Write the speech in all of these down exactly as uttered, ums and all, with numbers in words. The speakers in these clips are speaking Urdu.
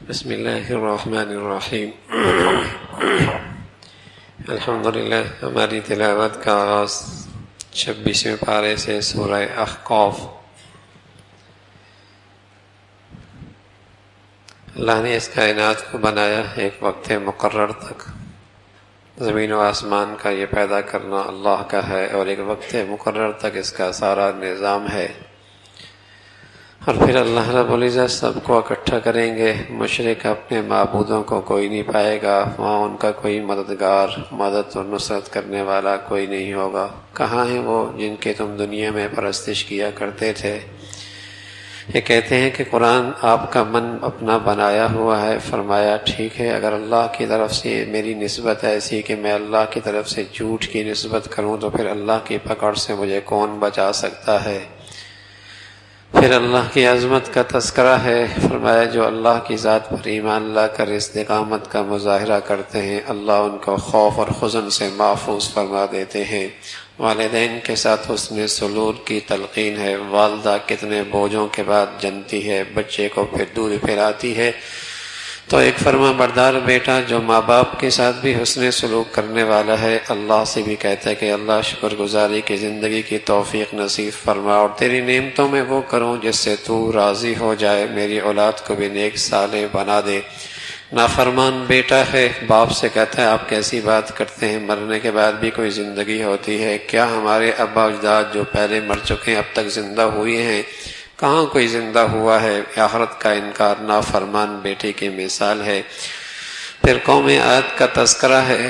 بسم اللہ الرحمن الرحیم الحمدللہ. ہماری تلاوت کا آغاز چھبیسویں پارے سے سورہ احقاف. اللہ نے اس کائنات کو بنایا ایک وقت مقرر تک. زمین و آسمان کا یہ پیدا کرنا اللہ کا ہے اور ایک وقت مقرر تک اس کا سارا نظام ہے. اور پھر اللہ رب العزت سب کو اکٹھا کریں گے. مشرک اپنے معبودوں کو کوئی نہیں پائے گا، وہاں ان کا کوئی مددگار، مدد اور نصرت کرنے والا کوئی نہیں ہوگا. کہاں ہیں وہ جن کے تم دنیا میں پرستش کیا کرتے تھے؟ یہ کہتے ہیں کہ قرآن آپ کا من اپنا بنایا ہوا ہے. فرمایا ٹھیک ہے، اگر اللہ کی طرف سے میری نسبت ایسی کہ میں اللہ کی طرف سے جھوٹ کی نسبت کروں تو پھر اللہ کی پکڑ سے مجھے کون بچا سکتا ہے؟ پھر اللہ کی عظمت کا تذکرہ ہے. فرمایا جو اللہ کی ذات پر ایمان لا کر استقامت کا مظاہرہ کرتے ہیں اللہ ان کو خوف اور حزن سے محفوظ فرما دیتے ہیں. والدین کے ساتھ حسن سلوک کی تلقین ہے. والدہ کتنے بوجھوں کے بعد جنتی ہے، بچے کو پھر دور پھراتی ہے. تو ایک فرما بردار بیٹا جو ماں باپ کے ساتھ بھی حسن سلوک کرنے والا ہے اللہ سے بھی کہتا ہے کہ اللہ شکر گزاری کی زندگی کی توفیق نصیب فرما اور تیری نعمتوں میں وہ کروں جس سے تو راضی ہو جائے. میری اولاد کو بھی نیک صالح بنا دے. نافرمان بیٹا ہے، باپ سے کہتا ہے آپ کیسی بات کرتے ہیں، مرنے کے بعد بھی کوئی زندگی ہوتی ہے کیا؟ ہمارے ابا اجداد جو پہلے مر چکے ہیں اب تک زندہ ہوئے ہیں؟ کہاں کوئی زندہ ہوا ہے؟ آخرت کا انکار نافرمان بیٹے کی مثال ہے. پھر قوم عاد کا تذکرہ ہے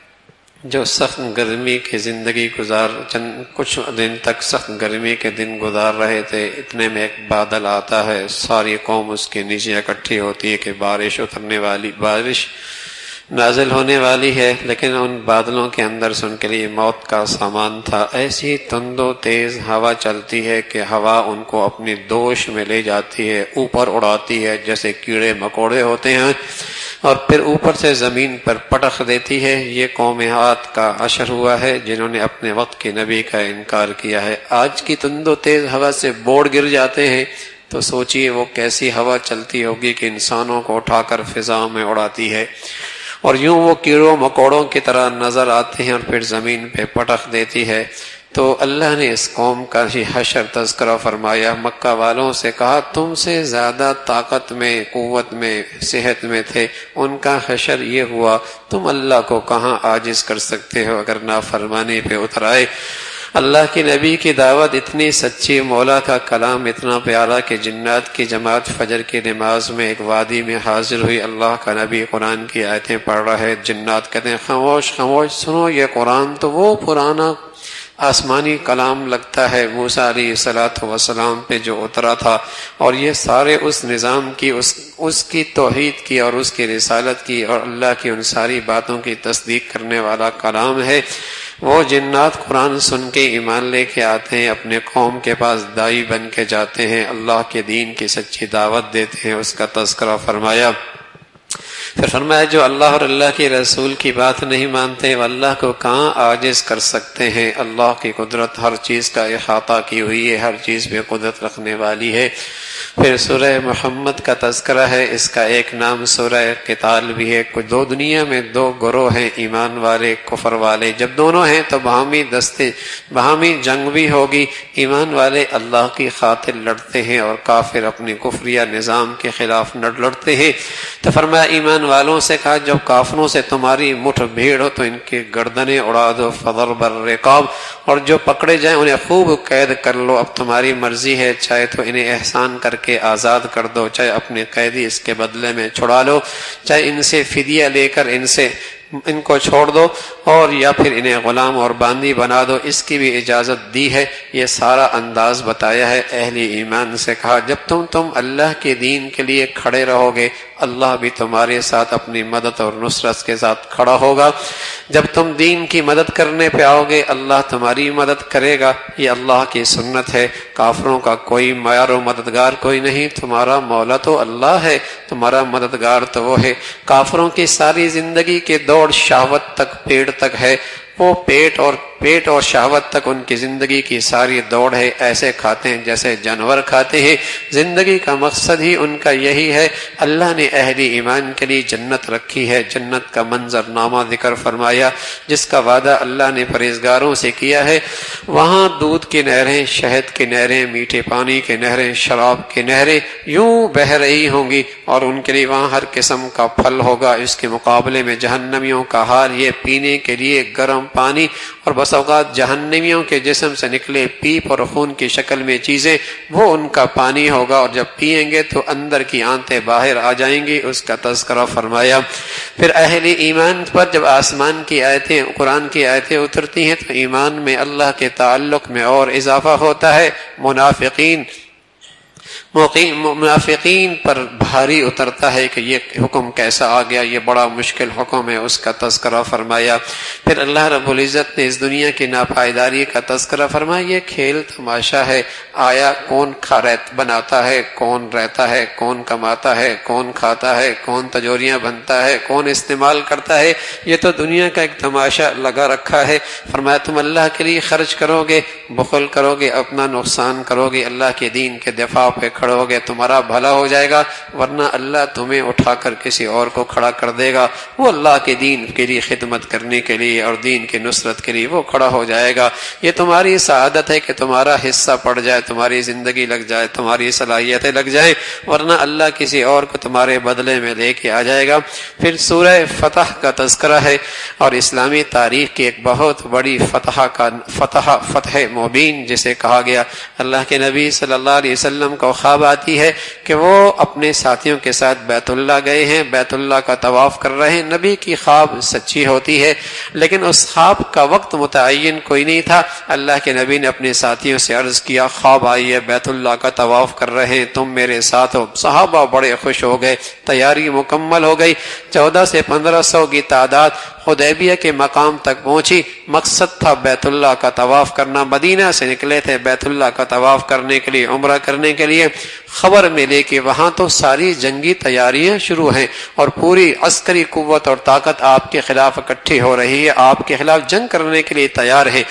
جو سخت گرمی کی زندگی گزار چند کچھ دن تک سخت گرمی کے دن گزار رہے تھے. اتنے میں ایک بادل آتا ہے، ساری قوم اس کے نیچے اکٹھی ہوتی ہے کہ بارش اترنے والی بارش نازل ہونے والی ہے. لیکن ان بادلوں کے اندر سے ان کے لیے موت کا سامان تھا. ایسی تند و تیز ہوا چلتی ہے کہ ہوا ان کو اپنی دوش میں لے جاتی ہے، اوپر اڑاتی ہے جیسے کیڑے مکوڑے ہوتے ہیں اور پھر اوپر سے زمین پر پٹخ دیتی ہے. یہ قوم عاد کا عشر ہوا ہے جنہوں نے اپنے وقت کے نبی کا انکار کیا ہے. آج کی تند و تیز ہوا سے بوڑ گر جاتے ہیں تو سوچئے وہ کیسی ہوا چلتی ہوگی کہ انسانوں کو اٹھا کر فضاؤں میں اڑاتی ہے اور یوں وہ کیڑوں مکوڑوں کی طرح نظر آتے ہیں اور پھر زمین پہ پٹخ دیتی ہے. تو اللہ نے اس قوم کا ہی حشر تذکرہ فرمایا. مکہ والوں سے کہا تم سے زیادہ طاقت میں، قوت میں، صحت میں تھے، ان کا حشر یہ ہوا. تم اللہ کو کہاں عاجز کر سکتے ہو اگر نافرمانی پہ اتر آئے؟ اللہ کی نبی کی دعوت اتنی سچی، مولا کا کلام اتنا پیارا کہ جنات کی جماعت فجر کی نماز میں ایک وادی میں حاضر ہوئی. اللہ کا نبی قرآن کی آیتیں پڑھ رہا ہے. جنات کہتے ہیں خاموش خاموش سنو، یہ قرآن تو وہ پرانا آسمانی کلام لگتا ہے موسیٰ علیہ الصلوۃ والسلام پہ جو اترا تھا، اور یہ سارے اس نظام کی، اس اس کی توحید کی اور اس کی رسالت کی اور اللہ کی ان ساری باتوں کی تصدیق کرنے والا کلام ہے. وہ جنات قرآن سن کے ایمان لے کے آتے ہیں، اپنے قوم کے پاس دائی بن کے جاتے ہیں، اللہ کے دین کی سچی دعوت دیتے ہیں. اس کا تذکرہ فرمایا. پھر فرمایا جو اللہ اور اللہ کے رسول کی بات نہیں مانتے وہ اللہ کو کہاں عاجز کر سکتے ہیں؟ اللہ کی قدرت ہر چیز کا احاطہ کی ہوئی ہے، ہر چیز پہ قدرت رکھنے والی ہے. پھر سورہ محمد کا تذکرہ ہے. اس کا ایک نام سورہ قتال بھی ہے. کچھ دو دنیا میں دو گروہ ہیں، ایمان والے، کفر والے. جب دونوں ہیں تو باہمی دستے باہمی جنگ بھی ہوگی. ایمان والے اللہ کی خاطر لڑتے ہیں اور کافر اپنی کفریہ نظام کے خلاف لڑتے ہیں. تو فرمایا ایمان والوں سے کہا جب کافروں سے تمہاری مٹھ بھیڑ ہو تو ان کی گردنیں اڑا دو. فضرب الرقاب، اور جو پکڑے جائیں انہیں خوب قید کر لو. اب تمہاری مرضی ہے، چاہے تو انہیں احسان کر کے آزاد کر دو، چاہے اپنے قیدی اس کے بدلے میں چھڑا لو، چاہے ان سے فدیہ لے کر ان سے ان کو چھوڑ دو، اور یا پھر انہیں غلام اور باندی بنا دو. اس کی بھی اجازت دی ہے. یہ سارا انداز بتایا ہے. اہل ایمان سے کہا جب تم تم اللہ کے دین کے لیے کھڑے رہو گے اللہ بھی تمہارے ساتھ اپنی مدد اور نصرت کے ساتھ کھڑا ہوگا. جب تم دین کی مدد کرنے پہ آؤ گے اللہ تمہاری مدد کرے گا. یہ اللہ کی سنت ہے. کافروں کا کوئی معیار و مددگار کوئی نہیں. تمہارا مولا تو اللہ ہے، تمہارا مددگار تو وہ ہے. کافروں کی ساری زندگی کے دوڑ شہوت تک، پیڑ تک ہے. وہ پیٹ اور پیٹ اور شہوت تک ان کی زندگی کی ساری دوڑ ہے، ایسے کھاتے ہیں جیسے جانور کھاتے ہیں، زندگی کا مقصد ہی ان کا یہی ہے۔ اللہ نے اہل ایمان کے لیے جنت رکھی ہے، جنت کا منظر نامہ ذکر فرمایا جس کا وعدہ اللہ نے پرہیزگاروں سے کیا ہے۔ وہاں دودھ کی نہریں، شہد کی نہریں، میٹھے پانی کی نہریں، شراب کی نہریں یوں بہہ رہی ہوں گی، اور ان کے لیے وہاں ہر قسم کا پھل ہوگا۔ اس کے مقابلے میں جہنمیوں کا حال یہ، پینے کے لیے گرم پانی، اور بس اوقات جہنمیوں کے جسم سے نکلے پیپ اور خون کی شکل میں چیزیں، وہ ان کا پانی ہوگا، اور جب پئیں گے تو اندر کی آنتیں باہر آ جائیں گی، اس کا تذکرہ فرمایا۔ پھر اہل ایمان پر جب آسمان کی آیتیں، قرآن کی آیتیں اترتی ہیں تو ایمان میں اللہ کے تعلق میں اور اضافہ ہوتا ہے۔ منافقین منافقین پر بھاری اترتا ہے کہ یہ حکم کیسا آ گیا، یہ بڑا مشکل حکم ہے، اس کا تذکرہ فرمایا۔ پھر اللہ رب العزت نے اس دنیا کی ناپائیداری کا تذکرہ فرمایا، یہ کھیل تماشا ہے، آیا کون کھارت بناتا ہے، کون رہتا ہے، کون کماتا ہے، کون کھاتا ہے، کون تجوریاں بنتا ہے، کون استعمال کرتا ہے، یہ تو دنیا کا ایک تماشا لگا رکھا ہے۔ فرمایا تم اللہ کے لیے خرچ کرو گے، بخل کرو گے، اپنا نقصان کرو گے، اللہ کے دین کے دفاع پہ کھڑو گے، تمہارا بھلا ہو جائے گا، ورنہ اللہ تمہیں اٹھا کر کسی اور کو کھڑا کر دے گا، وہ اللہ کے دین کے لیے خدمت کرنے کے لیے اور دین کی نصرت کے لیے وہ کھڑا ہو جائے گا۔ یہ تمہاری سعادت ہے کہ تمہارا حصہ پڑ جائے، تمہاری زندگی لگ جائے، تمہاری صلاحیتیں لگ جائیں، ورنہ اللہ کسی اور کو تمہارے بدلے میں لے کے آ جائے گا۔ پھر سورہ فتح کا تذکرہ ہے، اور اسلامی تاریخ کی ایک بہت بڑی فتح کا فتح فتح مبین جسے کہا گیا۔ اللہ کے نبی صلی اللہ علیہ وسلم کو خواب آتی ہے کہ وہ اپنے ساتھیوں کے ساتھ بیت اللہ گئے ہیں، بیت اللہ کا طواف کر رہے ہیں۔ نبی کی خواب سچی ہوتی ہے، لیکن اس خواب کا وقت متعین کوئی نہیں تھا۔ اللہ کے نبی نے اپنے ساتھیوں سے عرض کیا خواب آئی ہے، بیت اللہ کا طواف کر رہے ہیں، تم میرے ساتھ ہو۔ صحابہ بڑے خوش ہو گئے، تیاری مکمل ہو گئی، چودہ سے پندرہ سو کی تعداد حدیبیہ کے مقام تک پہنچی۔ مقصد تھا بیت اللہ کا طواف کرنا، مدینہ سے نکلے تھے بیت اللہ کا طواف کرنے کے لیے، عمرہ کرنے کے لیے۔ خبر ملے کہ وہاں تو ساری جنگی تیاریاں شروع ہیں، اور پوری عسکری قوت اور طاقت آپ کے خلاف اکٹھی ہو رہی ہے، آپ کے خلاف جنگ کرنے کے لیے تیار ہے۔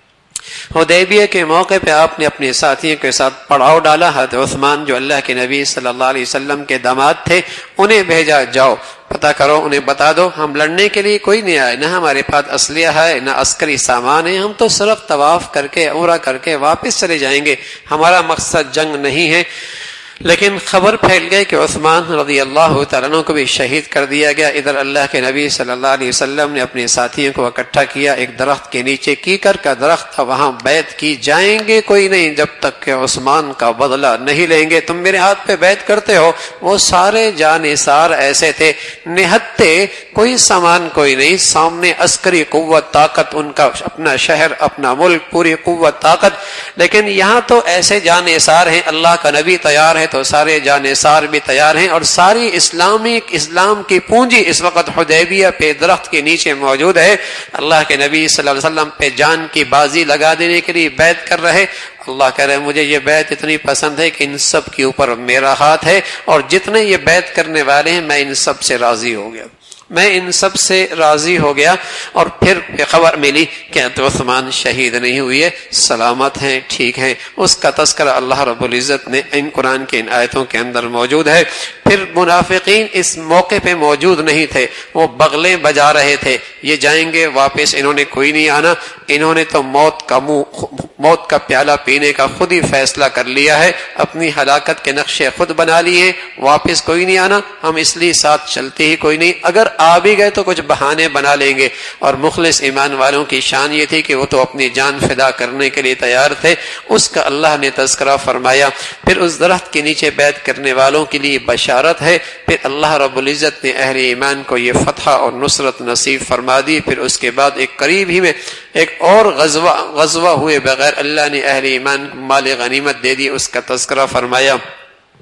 حدیبیہ کے موقع پہ آپ نے اپنے ساتھیوں کے ساتھ پڑاؤ ڈالا۔ حضرت عثمان جو اللہ کے نبی صلی اللہ علیہ وسلم کے داماد تھے، انہیں بھیجا، جاؤ پتہ کرو، انہیں بتا دو ہم لڑنے کے لیے کوئی نہیں آئے، نہ ہمارے پاس اسلحہ ہے، نہ عسکری سامان ہے، ہم تو صرف طواف کر کے عمرہ کر کے واپس چلے جائیں گے، ہمارا مقصد جنگ نہیں ہے۔ لیکن خبر پھیل گئی کہ عثمان رضی اللہ تعالیٰ عنہ کو بھی شہید کر دیا گیا۔ ادھر اللہ کے نبی صلی اللہ علیہ وسلم نے اپنے ساتھیوں کو اکٹھا کیا، ایک درخت کے نیچے کیکر کا درخت تھا، وہاں بیعت کی، جائیں گے کوئی نہیں جب تک کہ عثمان کا بدلہ نہیں لیں گے، تم میرے ہاتھ پہ بیعت کرتے ہو۔ وہ سارے جانثار ایسے تھے، نہتے، کوئی سامان کوئی نہیں، سامنے عسکری قوت طاقت، ان کا اپنا شہر، اپنا ملک، پوری قوت طاقت، لیکن یہاں تو ایسے جانثار ہیں، اللہ کا نبی تیار ہے تو سارے جانثار بھی تیار ہیں، اور ساری اسلامی اسلام کی پونجی اس وقت حدیبیہ پہ درخت کے نیچے موجود ہے۔ اللہ کے نبی صلی اللہ علیہ وسلم پہ جان کی بازی لگا دینے کے لیے بیعت کر رہے۔ اللہ کہہ رہے مجھے یہ بیعت اتنی پسند ہے کہ ان سب کے اوپر میرا ہاتھ ہے، اور جتنے یہ بیعت کرنے والے ہیں میں ان سب سے راضی ہو گیا، میں ان سب سے راضی ہو گیا۔ اور پھر خبر ملی کہ عثمان شہید نہیں ہوئے، سلامت ہیں، ٹھیک ہیں۔ اس کا تذکرہ اللہ رب العزت نے ان قرآن کے ان آیتوں کے اندر موجود ہے۔ پھر منافقین اس موقع پہ موجود نہیں تھے، وہ بغلیں بجا رہے تھے، یہ جائیں گے واپس، انہوں نے کوئی نہیں آنا، انہوں نے تو موت کا منہ موت کا پیالہ پینے کا خود ہی فیصلہ کر لیا ہے، اپنی ہلاکت کے نقشے خود بنا لیے ہیں، واپس کوئی نہیں آنا، ہم اس لیے ساتھ چلتے ہی کوئی نہیں، اگر آ بھی گئے تو کچھ بہانے بنا لیں گے۔ اور مخلص ایمان والوں کی شان یہ تھی کہ وہ تو اپنی جان فدا کرنے کے لیے تیار تھے، اس کا اللہ نے تذکرہ فرمایا۔ پھر اس درخت کے نیچے بیعت کرنے والوں کے لیے بشارت ہے۔ پھر اللہ رب العزت نے اہل ایمان کو یہ فتح اور نصرت نصیب فرما دی۔ پھر اس کے بعد ایک قریب ہی میں ایک اور غزوہ غزوہ ہوئے بغیر اللہ نے اہل ایمان کو مال غنیمت دے دی، اس کا تذکرہ فرمایا۔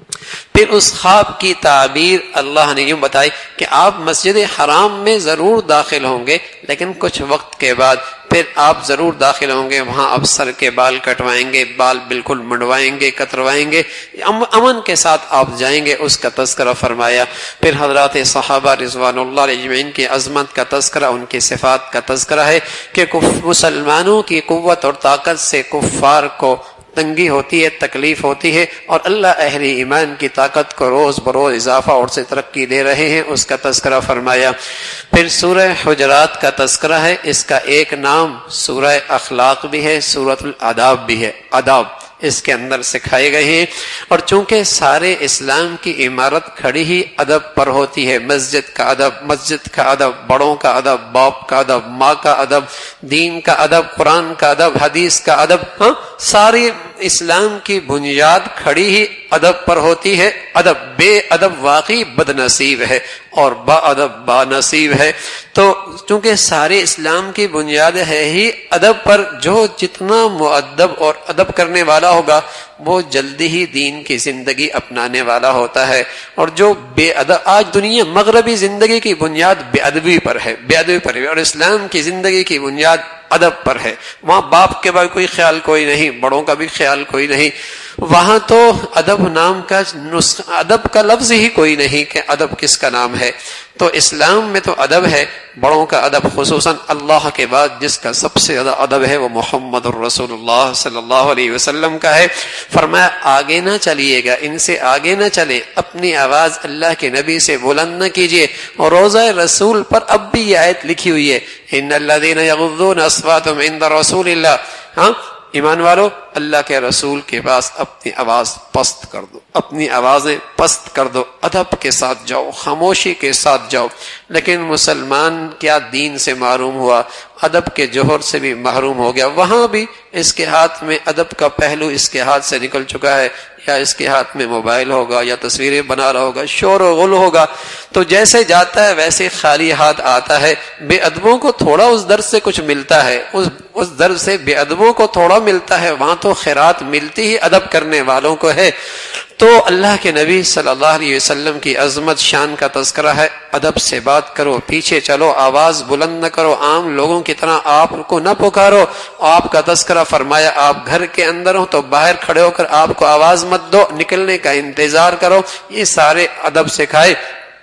پھر اس خواب کی تعبیر اللہ نے یوں بتائی کہ آپ مسجد حرام میں ضرور داخل ہوں گے، لیکن کچھ وقت کے بعد پھر آپ ضرور داخل ہوں گے، وہاں اب سر کے بال کٹوائیں گے، بال بالکل منڈوائیں گے، کتروائیں گے، امن کے ساتھ آپ جائیں گے، اس کا تذکرہ فرمایا۔ پھر حضرات صحابہ رضوان اللہ علیہ اجمعین کی عظمت کا تذکرہ، ان کی صفات کا تذکرہ ہے کہ مسلمانوں کی قوت اور طاقت سے کفار کو تنگی ہوتی ہے، تکلیف ہوتی ہے، اور اللہ اہل ایمان کی طاقت کو روز بروز اضافہ اور سے ترقی دے رہے ہیں، اس کا تذکرہ فرمایا۔ پھر سورہ حجرات کا تذکرہ ہے، اس کا ایک نام سورہ اخلاق بھی ہے، سورۃ الآداب بھی ہے، آداب اس کے اندر سکھائے گئے ہیں۔ اور چونکہ سارے اسلام کی عمارت کھڑی ہی ادب پر ہوتی ہے، مسجد کا ادب، مسجد کا ادب، بڑوں کا ادب، باپ کا ادب، ماں کا ادب، دین کا ادب، قرآن کا ادب، حدیث کا ادب، ہاں ساری اسلام کی بنیاد کھڑی ہی ادب پر ہوتی ہے۔ ادب، بے ادب واقعی بد نصیب ہے اور با ادب با نصیب ہے۔ تو چونکہ سارے اسلام کی بنیاد ہے ہی ادب پر، جو جتنا مؤدب اور ادب کرنے والا ہوگا وہ جلدی ہی دین کی زندگی اپنانے والا ہوتا ہے، اور جو بے ادب، آج دنیا مغربی زندگی کی بنیاد بے ادبی پر ہے، بے ادبی پر ہے، اور اسلام کی زندگی کی بنیاد ادب پر ہے۔ وہاں باپ کے بعد کوئی خیال کوئی نہیں، بڑوں کا بھی خیال کوئی نہیں، وہاں تو ادب نام کا نسخہ، ادب کا لفظ ہی کوئی نہیں کہ ادب کس کا نام ہے۔ تو اسلام میں تو ادب ہے، بڑوں کا ادب، خصوصاً اللہ کے بعد جس کا سب سے زیادہ ادب ہے وہ محمد الرسول اللہ صلی اللہ علیہ وسلم کا ہے۔ فرمایا آگے نہ چلیے گا، ان سے آگے نہ چلے، اپنی آواز اللہ کے نبی سے بلند نہ کیجیے۔ اور روضہ رسول پر اب بھی یہ آیت لکھی ہوئی ہے، ان الذین یغضون اصواتهم عند رسول اللہ، ہاں ایمان والو اللہ کے رسول کے پاس اپنی آواز پست کر دو، اپنی آوازیں پست کر دو، ادب کے ساتھ جاؤ، خاموشی کے ساتھ جاؤ۔ لیکن مسلمان کیا دین سے محروم ہوا، ادب کے جوہر سے بھی محروم ہو گیا، وہاں بھی اس کے ہاتھ میں ادب کا پہلو اس کے ہاتھ سے نکل چکا ہے، یا اس کے ہاتھ میں موبائل ہوگا، یا تصویریں بنا رہا ہوگا، شور و غل ہوگا، تو جیسے جاتا ہے ویسے خالی ہاتھ آتا ہے۔ بے ادبوں کو تھوڑا اس درد سے کچھ ملتا ہے، اس اس درد سے بے ادبوں کو تھوڑا ملتا ہے، وہاں تو خیرات ملتی ہی ادب کرنے والوں کو ہے۔ تو اللہ کے نبی صلی اللہ علیہ وسلم کی عظمت شان کا تذکرہ ہے، ادب سے بات کرو، پیچھے چلو، آواز بلند نہ کرو، عام لوگوں کی طرح آپ کو نہ پکارو۔ آپ کا تذکرہ فرمایا آپ گھر کے اندر ہو تو باہر کھڑے ہو کر آپ کو آواز مت دو، نکلنے کا انتظار کرو، یہ سارے ادب سکھائے۔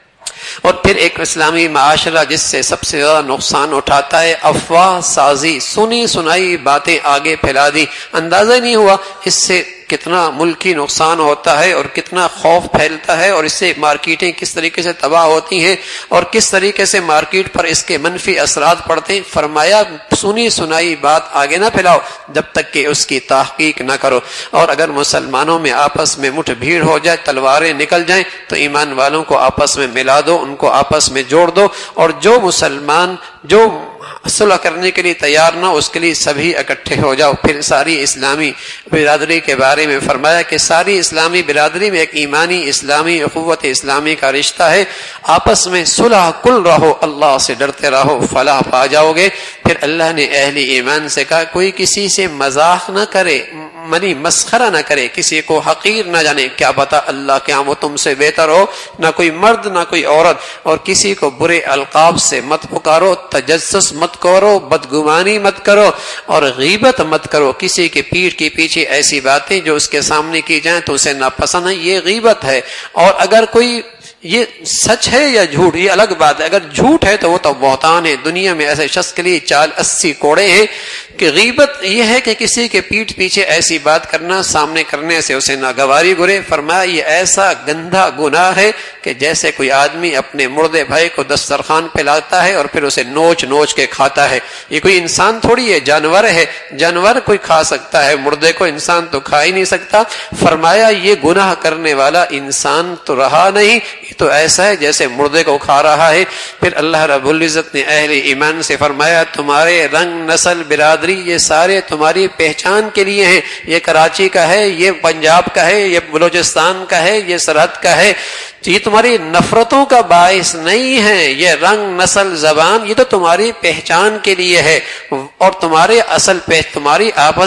اور پھر ایک اسلامی معاشرہ جس سے سب سے زیادہ نقصان اٹھاتا ہے افواہ سازی، سنی سنائی باتیں آگے پھیلا دی، اندازہ نہیں ہوا اس سے کتنا ملکی نقصان ہوتا ہے اور کتنا خوف پھیلتا ہے، اور اس سے مارکیٹیں کس طریقے سے تباہ ہوتی ہیں اور کس طریقے سے مارکیٹ پر اس کے منفی اثرات پڑتے ہیں۔ فرمایا سنی سنائی بات آگے نہ پھیلاؤ جب تک کہ اس کی تحقیق نہ کرو، اور اگر مسلمانوں میں آپس میں مٹھ بھیڑ ہو جائے، تلواریں نکل جائیں، تو ایمان والوں کو آپس میں ملا دو، ان کو آپس میں جوڑ دو، اور جو مسلمان جو صلح کرنے کے لیے تیار نہ، اس کے لیے سبھی اکٹھے ہو جاؤ۔ پھر ساری اسلامی برادری کے بارے میں فرمایا کہ ساری اسلامی برادری میں ایک ایمانی اسلامی اخوت اسلامی کا رشتہ ہے، آپس میں صلح کل رہو، اللہ سے ڈرتے رہو، فلاح پا جاؤ گے۔ پھر اللہ نے اہل ایمان سے کہا کوئی کسی سے مذاق نہ کرے، منی مسخرہ نہ کرے، کسی کو حقیر نہ جانے، کیا پتا اللہ کے ہاں وہ تم سے بہتر ہو، نہ کوئی مرد نہ کوئی عورت، اور کسی کو برے القاب سے مت پکارو، تجسس مت کرو، بدگمانی مت کرو، اور غیبت مت کرو، کسی کے پیٹھ کے پیچھے ایسی باتیں جو اس کے سامنے کی جائیں تو اسے ناپسند ہے، یہ غیبت ہے۔ اور اگر کوئی یہ سچ ہے یا جھوٹ یہ الگ بات ہے، اگر جھوٹ ہے تو وہ تو بہتان ہے، دنیا میں ایسے شخص کے لیے چال اسی کوڑے ہیں کہ غیبت یہ ہے کہ کسی کے پیٹھ پیچھے ایسی بات کرنا، سامنے کرنے سے اسے ناگواری گرے۔ فرمایا یہ ایسا گندھا گناہ ہے کہ جیسے کوئی آدمی اپنے مردے بھائی کو دسترخوان پہ لاتا ہے اور پھر اسے نوچ نوچ کے کھاتا ہے۔ یہ کوئی انسان تھوڑی ہے، جانور ہے، جانور کوئی کھا سکتا ہے مردے کو، انسان تو کھا ہی نہیں سکتا۔ فرمایا یہ گناہ کرنے والا انسان تو رہا نہیں، تو ایسا ہے جیسے مردے کو کھا رہا ہے۔ پھر اللہ رب العزت نے اہل ایمان سے فرمایا تمہارے رنگ نسل برادری یہ سارے تمہاری پہچان کے لیے ہیں، یہ کراچی کا ہے، یہ پنجاب کا ہے، یہ بلوچستان کا ہے، یہ سرحد کا ہے، یہ تمہاری نفرتوں کا باعث نہیں ہے، یہ رنگ نسل زبان یہ تو تمہاری پہچان کے لیے ہے، اور تمہارے اصل پہ تمہاری آپس کی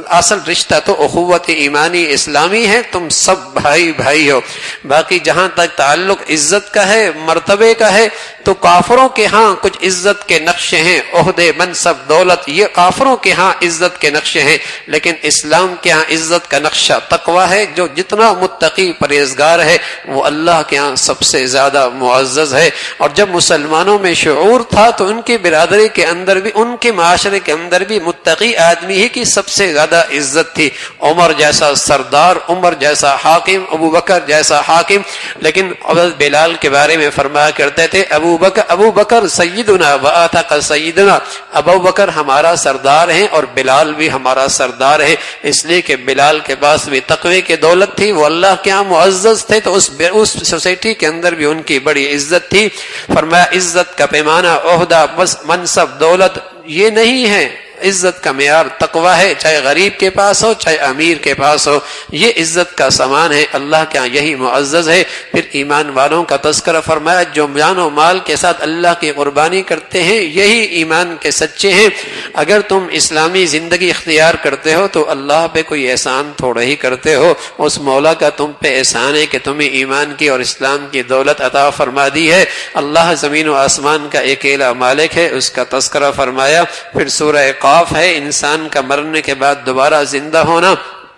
اصل رشتہ تو اخوت ایمانی اسلامی ہے، تم سب بھائی بھائی ہو۔ باقی جہاں تک تعلق عزت کا ہے، مرتبے کا ہے، تو کافروں کے ہاں کچھ عزت کے نقشے ہیں، عہدے، منصب، دولت، یہ کافروں کے ہاں عزت کے نقشے ہیں، لیکن اسلام کے ہاں عزت کا نقشہ تقوی ہے۔ جو جتنا متقی پرہیزگار ہے وہ اللہ کے ہاں سب سے زیادہ معزز ہے۔ اور جب مسلمانوں میں شعور تھا تو ان کی برادری کے اندر بھی، ان کے معاشرے کے اندر بھی متقی آدمی ہی کی سب سے زیادہ عزت تھی۔ عمر جیسا سردار، عمر جیسا حاکم، ابو بکر جیسا حاکم۔ لیکن حضرت بلال کے بارے میں فرمایا کرتے تھے ابو بکر ابو بکر سیدنا و آتق سیدنا، ابو بکر ہمارا سردار ہیں اور بلال بھی ہمارا سردار ہے، اس لیے کہ بلال کے پاس بھی تقوی کی دولت تھی، وہ اللہ کے ہاں معزز تھے، تو اس اس سوسائٹی کے اندر بھی ان کی بڑی عزت تھی۔ فرمایا عزت کا پیمانہ، عہدہ، منصب، دولت یہ نہیں ہے، عزت کا معیار تقوی ہے، چاہے غریب کے پاس ہو چاہے امیر کے پاس ہو، یہ عزت کا سامان ہے، اللہ کے ہاں یہی معزز ہے۔ پھر ایمان والوں کا تذکرہ فرمایا، جو جان و مال کے ساتھ اللہ کی قربانی کرتے ہیں یہی ایمان کے سچے ہیں۔ اگر تم اسلامی زندگی اختیار کرتے ہو تو اللہ پہ کوئی احسان تھوڑا ہی کرتے ہو، اس مولا کا تم پہ احسان ہے کہ تمہیں ایمان کی اور اسلام کی دولت عطا فرما دی ہے۔ اللہ زمین و آسمان کا اکیلا مالک ہے، اس کا تذکرہ فرمایا۔ پھر سورہ قاف ہے، انسان کا مرنے کے بعد دوبارہ زندہ ہونا،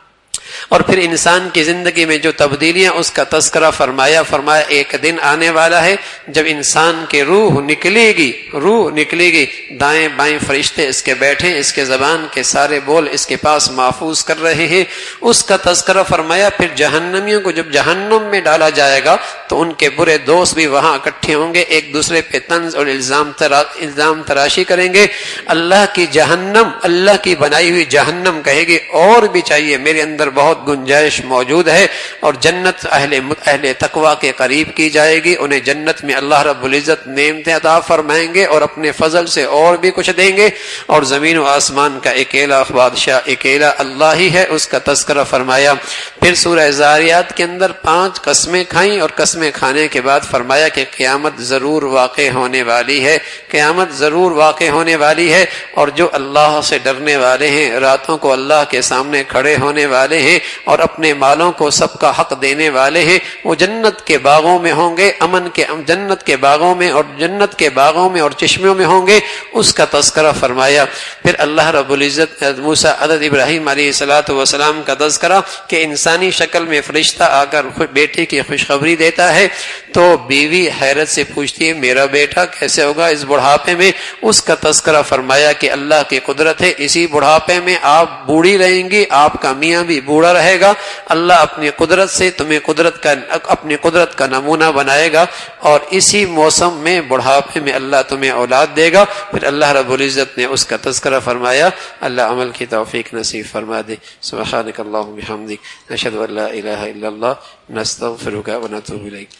اور پھر انسان کی زندگی میں جو تبدیلیاں اس کا تذکرہ فرمایا۔ فرمایا ایک دن آنے والا ہے جب انسان کی روح نکلے گی، روح نکلے گی، دائیں بائیں فرشتے اس کے بیٹھے، اس کے زبان کے سارے بول اس کے پاس محفوظ کر رہے ہیں، اس کا تذکرہ فرمایا۔ پھر جہنمیوں کو جب جہنم میں ڈالا جائے گا تو ان کے برے دوست بھی وہاں اکٹھے ہوں گے، ایک دوسرے پہ طنز اور الزام ترا الزام تراشی کریں گے۔ اللہ کی جہنم، اللہ کی بنائی ہوئی جہنم کہے گی اور بھی چاہیے، میرے اندر بہت گنجائش موجود ہے، اور جنت اہل اہل تقوی کے قریب کی جائے گی، انہیں جنت میں اللہ رب العزت نعمتیں عطا فرمائیں گے اور اپنے فضل سے اور بھی کچھ دیں گے۔ اور زمین و آسمان کا اکیلا بادشاہ اکیلا اللہ ہی ہے، اس کا تذکرہ فرمایا۔ پھر سورہ زاریات کے اندر پانچ قسمیں کھائیں، اور قسمیں کھانے کے بعد فرمایا کہ قیامت ضرور واقع ہونے والی ہے، قیامت ضرور واقع ہونے والی ہے، اور جو اللہ سے ڈرنے والے ہیں، راتوں کو اللہ کے سامنے کھڑے ہونے والے ہیں اور اپنے مالوں کو سب کا حق دینے والے ہیں، وہ جنت کے باغوں میں ہوں گے، امن کے جنت کے باغوں میں اور جنت کے باغوں میں اور چشموں میں ہوں گے، اس کا تذکرہ فرمایا۔ پھر اللہ رب العزت حضرت موسیٰ حضرت ابراہیم علیہ الصلوۃ والسلام کا تذکرہ کہ انسانی شکل میں فرشتہ آ کر بیٹے کی خوشخبری دیتا ہے، تو بیوی حیرت سے پوچھتی ہے میرا بیٹا کیسے ہوگا اس بڑھاپے میں، اس کا تذکرہ فرمایا کہ اللہ کی قدرت ہے، اسی بڑھاپے میں آپ بوڑھی رہیں گی، آپ کا میاں بھی بوڑھا رہے گا، اللہ اپنی قدرت سے تمہیں قدرت کا اپنی قدرت کا نمونہ بنائے گا، اور اسی موسم میں بڑھاپے میں اللہ تمہیں اولاد دے گا۔ پھر اللہ رب العزت نے اس کا تذکرہ فرمایا۔ اللہ عمل کی توفیق نصیب فرما دے۔ سبحانک اللہم بحمدک، نشہد ان لا الہ الا اللہ، نستغفرک ونتوب الیک۔